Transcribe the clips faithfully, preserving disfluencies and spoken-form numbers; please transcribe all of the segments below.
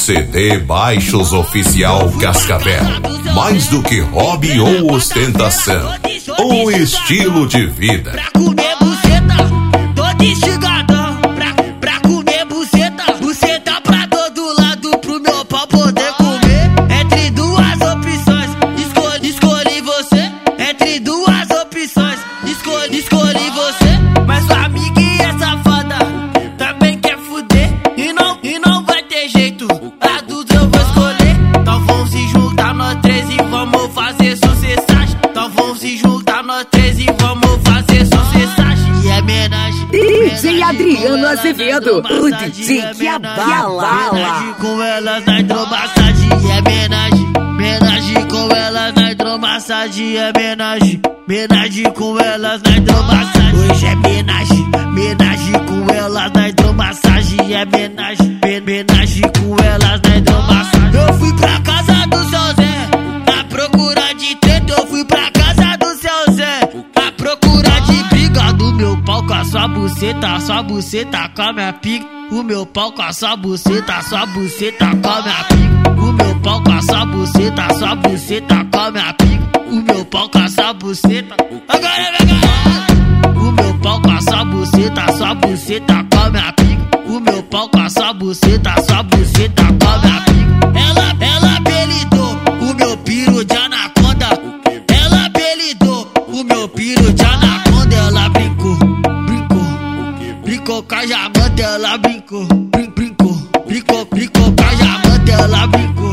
C D Baixos Oficial Cascavel. Mais do que hobby ou ostentação, um estilo de vida. Pra comer buceta, todo instigadão. Pra, pra comer buceta, buceta pra todo lado, pro meu pau poder comer. Entre duas opções, escolhi, escolhi você. Entre duas opções, escolhi, escolhi você. Mas sua amiguinha safada também quer fuder. E não, e não vai ter jeito, a duas eu vou escolher. Então vamos se juntar nós três e vamos fazer sucessagem. Então vamos se juntar nós três e vamos fazer sucessagem. E é homenagem. D J Adriano Azevedo, o D J que abala. Homenagem com elas na hidromassagem. E é homenagem. Homenagem com elas na hidromassagem. É homenagem. Homenagem com elas na hidromassagem. Hoje é homenagem. Homenagem com elas na hidromassagem. É homenagem. Homenagem com elas na hidromassagem. Eu fui pra casa do seu Zé à procura de treta. Eu fui pra casa do seu Zé à procura de briga. Do meu pau com a sua buceta, a sua buceta com a minha pica. O meu pau com a sua buceta, a sua buceta com a minha pica. O meu pau com a sua buceta, a sua buceta com a minha pica. O meu pau com a sua buceta. Agora é minha. O meu pau com a sua buceta, a sua buceta com a minha pica. O meu pau com a sua buceta, a sua buceta com a minha pica. Ela, ela apelidou o meu piro de anaconda. Ela apelidou o meu piro de anaconda. Ela brincou, brincou, brincou com a jamanta. Ela brincou, brin, brincou, brincou, brincou com a jamanta. Ela brincou,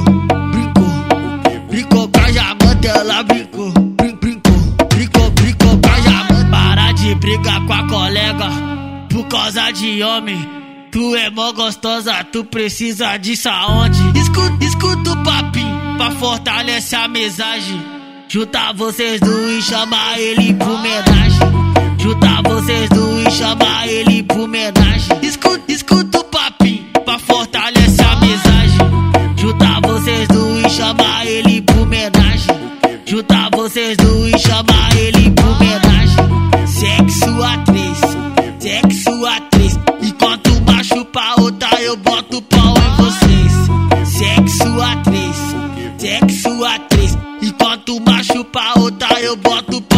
brincou, brincou com a jamanta. Ela brincou, brin, brincou, brincou, brincou com a jamanta. Para de brigar com a colega por causa de homem. Tu é mó gostosa, tu precisa disso aonde? Escuta, escuta o papinho pra fortalecer a mesagem. Junta vocês dois e chama ele pro homenagem. Junta vocês dois e chama ele pro homenagem. Escuta, escuta o papinho pra fortalecer a mesagem. Junta vocês dois e chama ele pro homenagem. Junta vocês dois e chama ele pro homenagem. Sexo a três, sexo a três. Enquanto uma chupa outra, eu boto pau em vocês. Sexo a três, sexo a três. Enquanto uma chupa outra, eu boto pau.